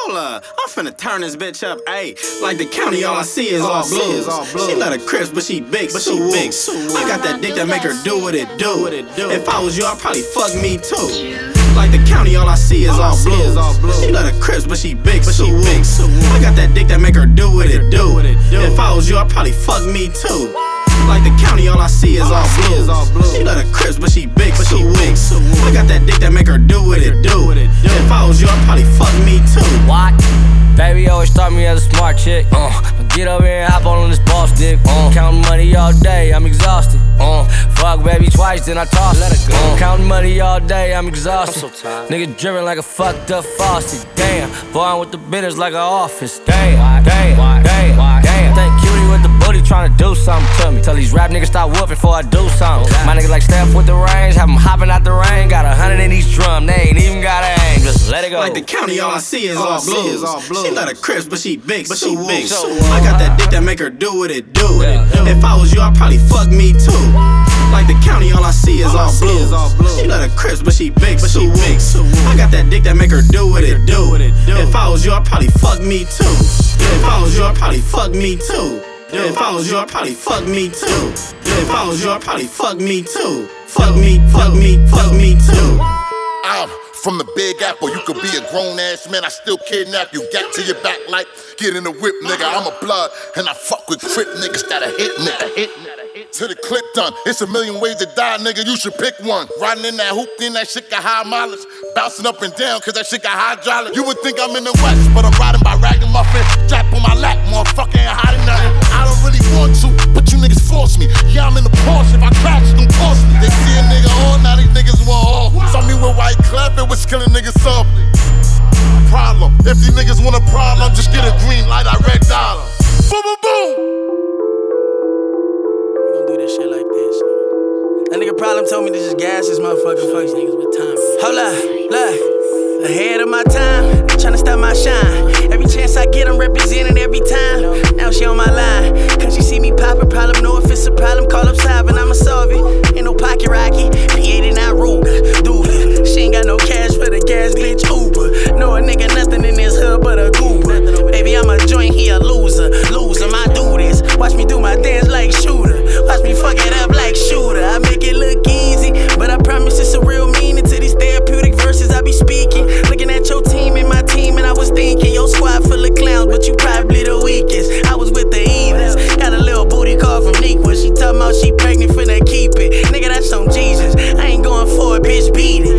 hold up, I'm finna turn this bitch up, ayy. Like the county, all I see is all blues. She love the Crips, but she big, I got that dick that make her do what it do. If I was you, I'd probably fuck me too. Like the county, all I see is all blues. She love the Crips, but she big, I got that dick that make her do what it do. If I was you, I'd probably fuck me too. Like the county, all I see is all blues. She love the Crips, but she big, I got that dick that make her do what it do. If I was you, I'd probably fuck me too. What? Baby always thought me as a smart chick. Get over here and hop on this boss dick. Counting money all day, I'm exhausted. Fuck baby twice, then I toss it. Counting money all day, I'm exhausted. I'm so tired. Nigga driven like a fucked up faucet. Damn, boy, I'm with the business like an office. Damn. Think cutie with the booty trying to do something to me. Tell these rap niggas stop whooping before I do something. My nigga like Steph with the range, have them hopping out the rain. Got 100 in each drum, they ain't even got aim. Just let it go. Like the county, all I see is all blues. She love the Crips, but she big, I got that dick that make her do what it do. If I was you, I'd probably fuck me too. Like the county, all I see is all blues. She love the Crips, but she big, I got that dick that make her do what it do. If I was you, I'd probably fuck me too. If I was you, I'd probably fuck me too. If I was you, I'd probably fuck me too. If I was you, I'd probably fuck me too. Fuck me too. I'm from the Big Apple, you could be a grown ass man, I still kidnap you. Got to your back like, get in the whip, nigga. I'm a blood, and I fuck with Crip niggas that a hit, nigga. To the clip done, it's a million ways to die, nigga. You should pick one. Riding in that hoop, then that shit got high mileage. Bouncing up and down, cause that shit got hydraulic. You would think I'm in the West, but I'm riding by Ragamuffin. Strap on my lap, motherfucker ain't hiding nothing. I don't really want to, but you niggas force me. Yeah, I'm in the Porsche, if I crash, it's gon' cost me. They see a nigga on, now these niggas want all. Saw me with White Clef, it was killing niggas softly. Problem, if these niggas want a problem, just get a green light, I red dollar. Boom, boom, boom. Do this shit like this. That nigga Problem told me to just gas this motherfucker. Fuck niggas with time. Hold up, look, ahead of my time, tryna stop my shine. Every chance I get, I'm representing every time. Now she on my line, cause she see me poppin'. Problem, know if it's a problem, call up Sav and I'ma solve it. Ain't no pocket rocky, P89 Ruger, dude. She ain't got no cash for the gas, bitch, Uber. No a nigga nothing in this hood but a goober. Baby, I'm a joint, he a loser. I do this, watch me do my dance like Shooter. Watch me fuck it up like Shooter. I make it look easy, but I promise it's a real meaning to these therapeutic verses I be speaking. Looking at your team and my team, and I was thinking, your squad full of clowns, but you probably the weakest. I was with the heathens, got a little booty call from Nequa. She talking about she pregnant, finna keep it. Nigga, that's on Jesus, I ain't going for it, bitch, beat it.